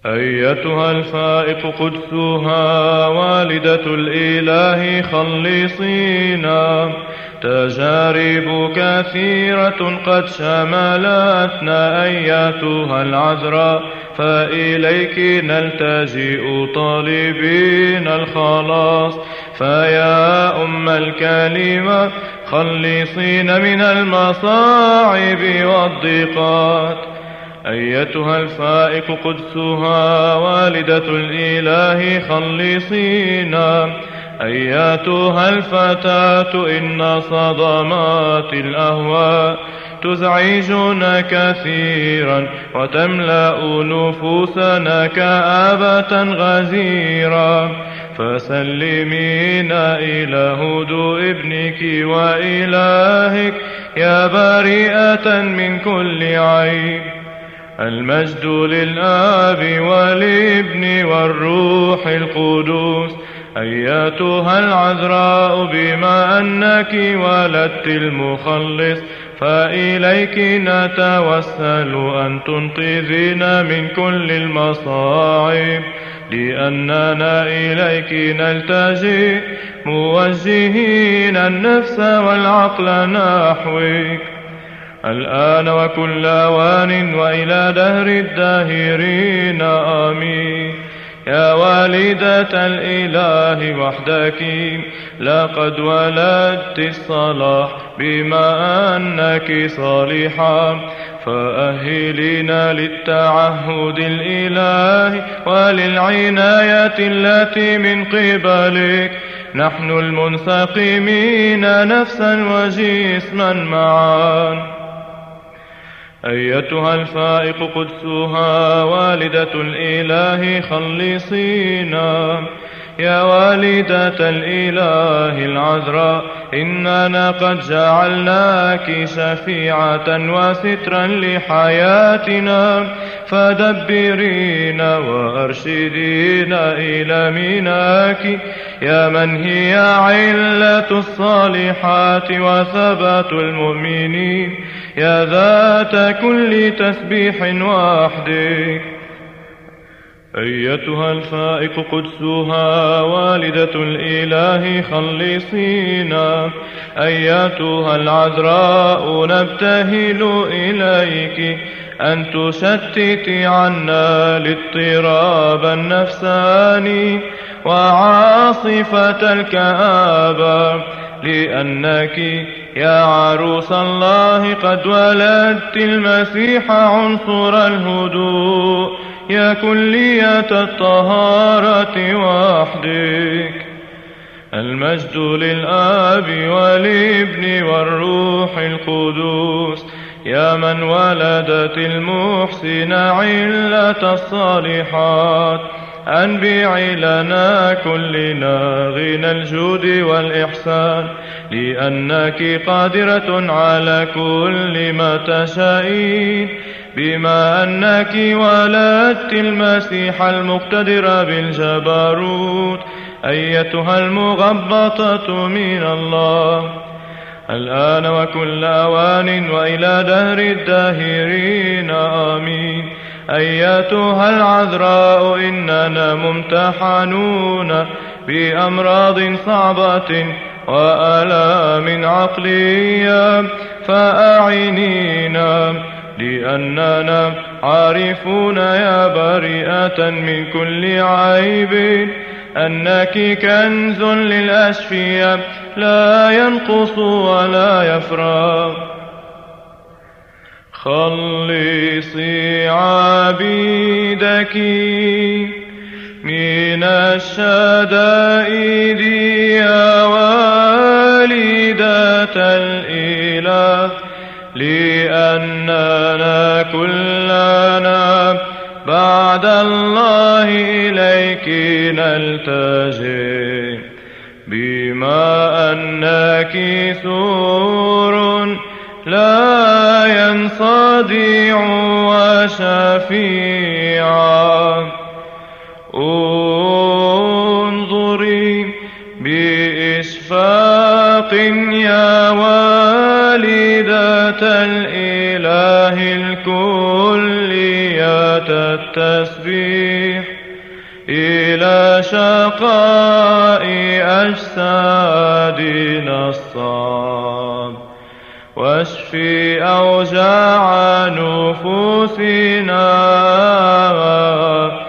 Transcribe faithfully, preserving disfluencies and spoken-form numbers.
أيتها الفائق قدسها والدة الإله خلصينا، تجارب كثيرة قد شملتنا أيتها العذراء، فإليك نلتجئ طالبين الخلاص. فيا أم الكلمة خلصينا من المصاعب والضيقات. أيتها الفائق قدسها والدة الإله خلصينا، أيتها الفتاة إن صدمات الأهواء تزعجنا كثيرا وتملأ نفوسنا كآبة غزيرا، فسلمينا إلى هدوء ابنك وإلهك يا بريئة من كل عيب. المجد للآب والابن والروح القدوس. أيتها العذراء بما أنك ولدت المخلص، فإليك نتوسل أن تنقذنا من كل المصاعب، لأننا إليك نلتجئ موجهين النفس والعقل نحوك، الآن وكل أوان وإلى دهر الداهرين آمين. يا والدة الإله وحدك لقد ولدت الصلاح بما أنك صالحة، فأهلنا للتعهد الإلهي وللعناية التي من قبلك، نحن المنسقمين نفسا وجسما معا. أيتها الفائق قدسها والدة الإله خلصينا، يا والدة الإله العذراء إننا قد جعلناك شفيعة وسترا لحياتنا، فدبرينا وأرشدينا إلى مناك، يا من هي علة الصالحات وثبات المؤمنين، يا ذات كل تسبيح وحدك. أيتها الفائق قدسها والدة الإله خلصينا، أيتها العذراء نبتهل إليك أن تشتتي عنا الاضطراب النفساني وعاصفة الكآبة، لأنك يا عروس الله قد ولدت المسيح عنصر الهدوء، يا كلية الطهارة وحدك. المجد للآب والابن والروح القدوس، يا من ولدت المحسن علة الصالحات، أنبعي لنا كلنا غنى الجود والإحسان، لأنك قادرة على كل ما تشائين، بما أنك ولدت المسيح المقتدر بالجبروت، أيتها المغبطة من الله، الآن وكل أوان وإلى دهر الداهرين آمين. أيتها العذراء إننا ممتحنون بأمراض صعبة وآلام عقلية، فأعينينا، لأننا عارفون يا بريئة من كل عيب أنك كنز للأشفياء لا ينقص ولا يفرغ. خلصي عبيدك من الشدائد يا والدة الإله، لأننا كلنا بعد الله إليك نلتجئ، بما أنك سور لا ينصدع وشفيعا. انظري بإشفاق يا والدة الإله الكلية التسبيح إلى شقاء أجسادنا الصاب، واشفي أوجاع نفوسنا